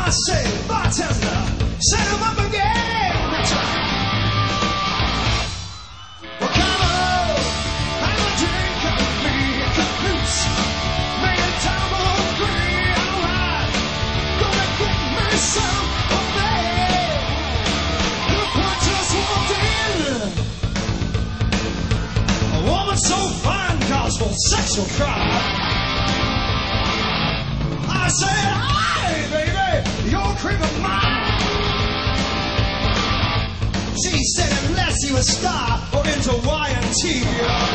I say, bartender, set him up again. That's right. Well, come on, have a drink of me, caboose. May a double agree, alright. Gonna get me some of that. Look what just walked in. A woman so fine calls for sexual crime. I said, hey, baby, you're a creep of mine. She said, unless you a star or into Y&T.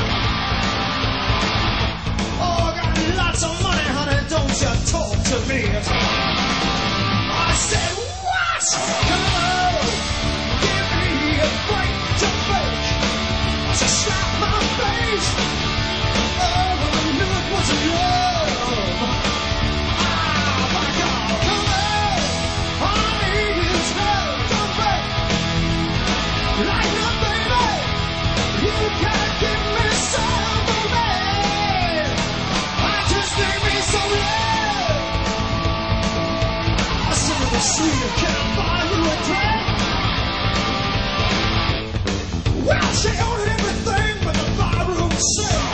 Oh, I got lots of money, honey, don't you talk to me. I said, what? Come on, give me a break to fake. She slapped my face. Oh, I knew it wasn't love. Sweeter, can I buy you a drink? Well, she ordered everything but the barroom sale.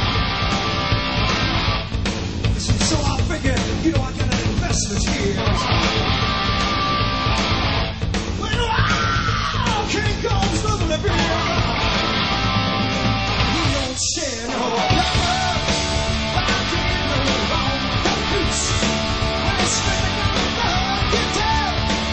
So I figured, I got an investment here. When wow, King Kong's living a beer. He don't share no power. I can't go wrong with the goose. When it's spinning on the guitar.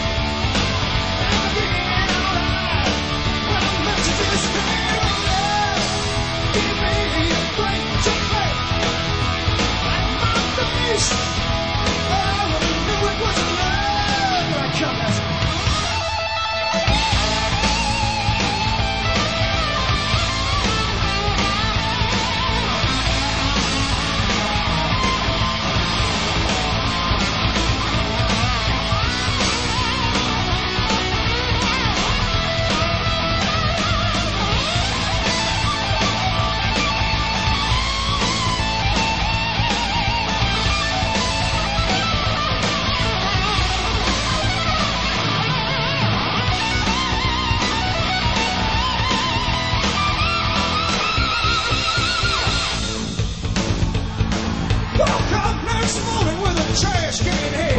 Trash can here.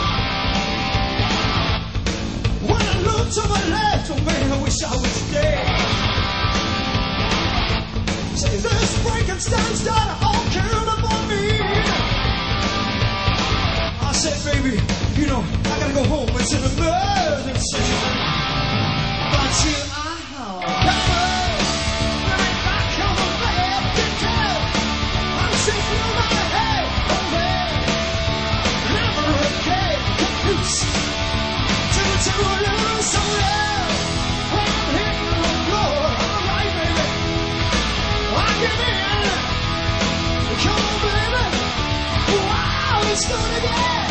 When I look to my left, oh man, I wish I was dead. Say this Frankenstein's daughter all killed up on me. I said, baby, I gotta go home. It's an emergency. But back on the bed, I'm sick through my head. To lose some love. I'm hitting the floor. Alright, baby, I give in. Come on, baby. Wow, it's gonna get